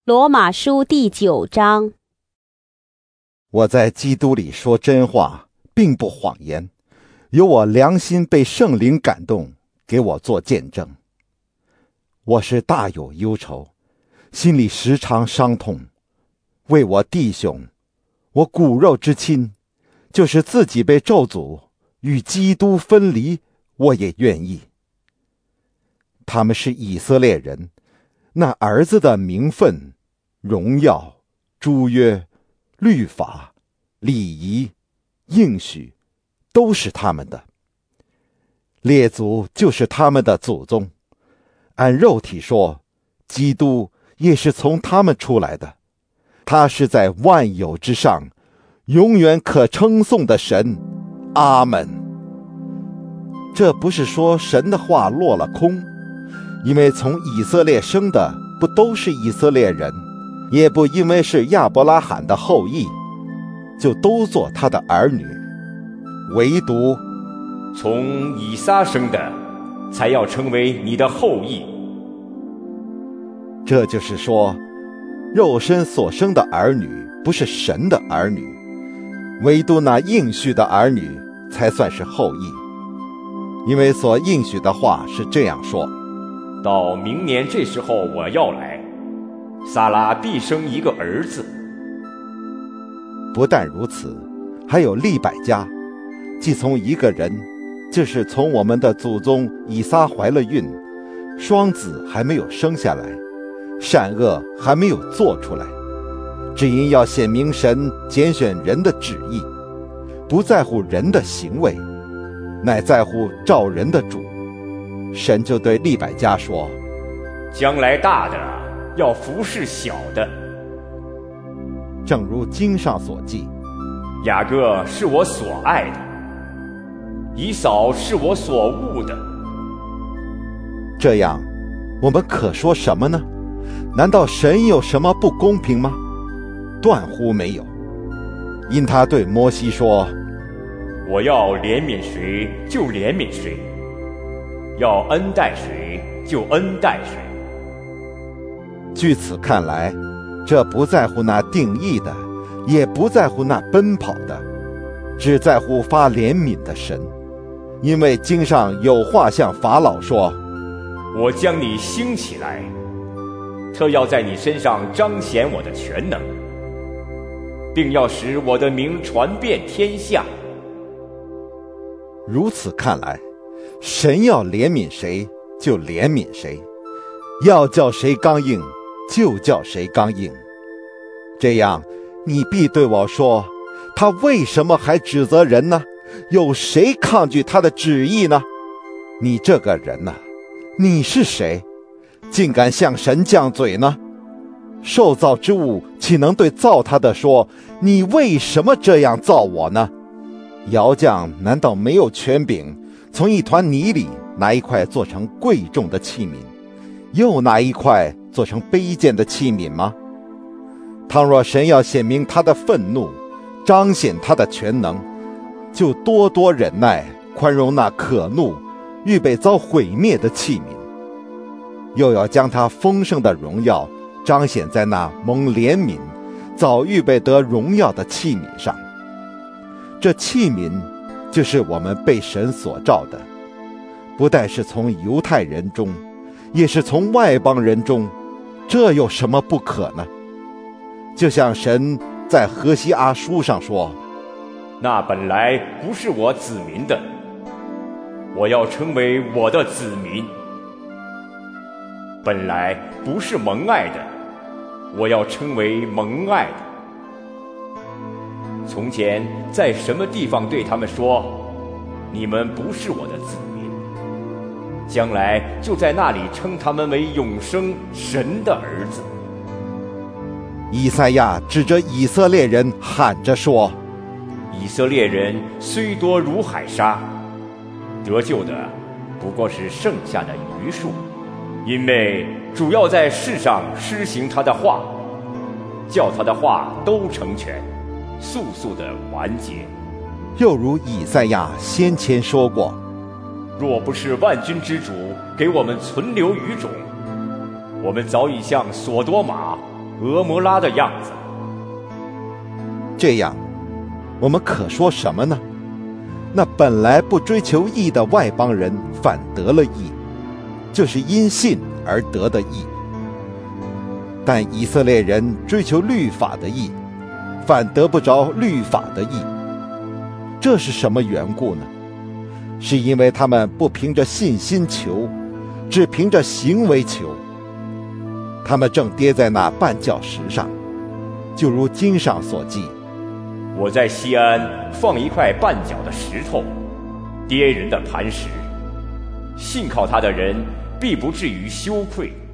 罗马书第9章。 我在基督里说真话，并不谎言，有我良心被圣灵感动，给我做见证。我是大有忧愁，心里时常伤痛，为我弟兄，我骨肉之亲，就是自己被咒诅，与基督分离，我也愿意。他们是以色列人，那儿子的名分、荣耀、诸约、律法、礼仪、应许，都是他们的。列祖就是他们的祖宗，按肉体说，基督也是从他们出来的。他是在万有之上，永远可称颂的神。阿们。这不是说神的话落了空，因为从以色列生的不都是以色列人，也不因为是亚伯拉罕的后裔，就都做他的儿女，唯独从以撒生的，才要成为你的后裔。 这就是说，肉身所生的儿女不是神的儿女，唯独那应许的儿女才算是后裔。因为所应许的话是这样说： 到明年这时候我要来，撒拉必生一个儿子。 不但如此，还有利百加，既从一个人，就是从我们的祖宗以撒怀了孕，双子还没有生下来，善恶还没有做出来，只因要显明神拣选人的旨意，不在乎人的行为，乃在乎召人的主。神就对利百加说： 将来大的要服侍小的。 正如经上所记， 雅各是我所爱的，以扫是我所恶的。 这样，我们可说什么呢？难道神有什么不公平吗？断乎没有。因他对摩西说： 我要怜悯谁就怜悯谁，要恩待谁就恩待谁。 据此看来，这不在乎那定义的，也不在乎那奔跑的，只在乎发怜悯的神。因为经上有话向法老说： 我将你兴起来，特要在你身上彰显我的全能，并要使我的名传遍天下。 如此看来，神要怜悯谁就怜悯谁，要叫谁刚硬就叫谁刚硬。这样，你必对我说：他为什么还指责人呢？有谁抗拒他的旨意呢？你这个人呢，你是谁，竟敢向神犟嘴呢？受造之物岂能对造他的说：你为什么这样造我呢？窑匠难道没有权柄，从一团泥里拿一块做成贵重的器皿，又拿一块做成卑贱的器皿吗？倘若神要显明他的愤怒，彰显他的全能，就多多忍耐，宽容那可怒、预备遭毁灭的器皿，又要将他丰盛的荣耀彰显在那蒙怜悯、早预备得荣耀的器皿上。这器皿就是我们被神所造的，不但是从犹太人中，也是从外邦人中，这有什么不可呢？就像神在何西阿书上说： 那本来不是我子民的，我要成为我的子民；本来不是蒙爱的，我要成为蒙爱的。从前在什么地方对他们说：你们不是我的子民，将来就在那里称他们为永生神的儿子。 以赛亚指着以色列人喊着说： 以色列人虽多如海沙，得救的不过是剩下的余数，因为主要在世上施行他的话，叫他的话都成全，速速的完结。 又如以赛亚先前说过： 若不是万军之主给我们存留余种，我们早已像索多玛、 俄摩拉的样子。 这样，我们可说什么呢？那本来不追求义的外邦人反得了义，这是因信而得的义。但以色列人追求律法的义，反得不着律法的义。这是什么缘故呢？是因为他们不凭着信心求，只凭着行为求。他们正跌在那绊脚石上，就如经上所记： 我在西安放一块绊脚的石头，跌人的磐石，信靠他的人必不至于羞愧。